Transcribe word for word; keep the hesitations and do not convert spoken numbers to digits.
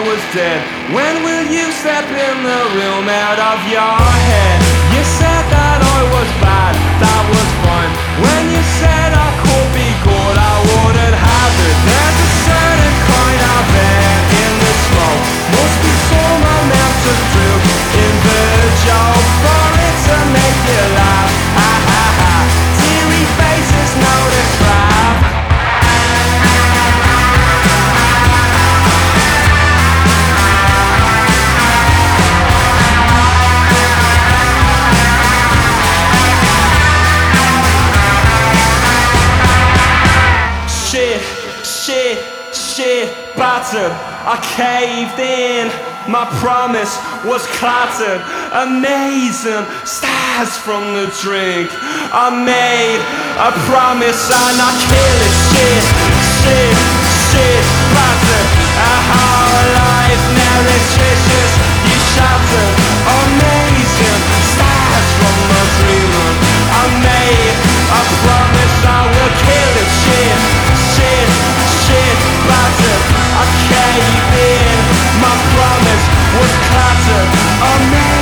was dead. When will you step in the room out of your head? You said that I was bad, that was fine. When you said I could be good, I wouldn't have it. There's a certain kind of air in the smoke. Must be some amount of truth in the joke for it to make you laugh. Ha ha ha. Teary faces know the trap. Shit, shit, shit, battered. I caved in. My promise was clattered. Amazing stars from the drink. I made a promise and I killed it. Shit, shit, shit, battered. A whole life meretricious. You shattered. Amazing stars from the dreaming. I made a promise I will kill it. Shit, shit, shit, battered. I caved in. My promise was clattered. Amazing.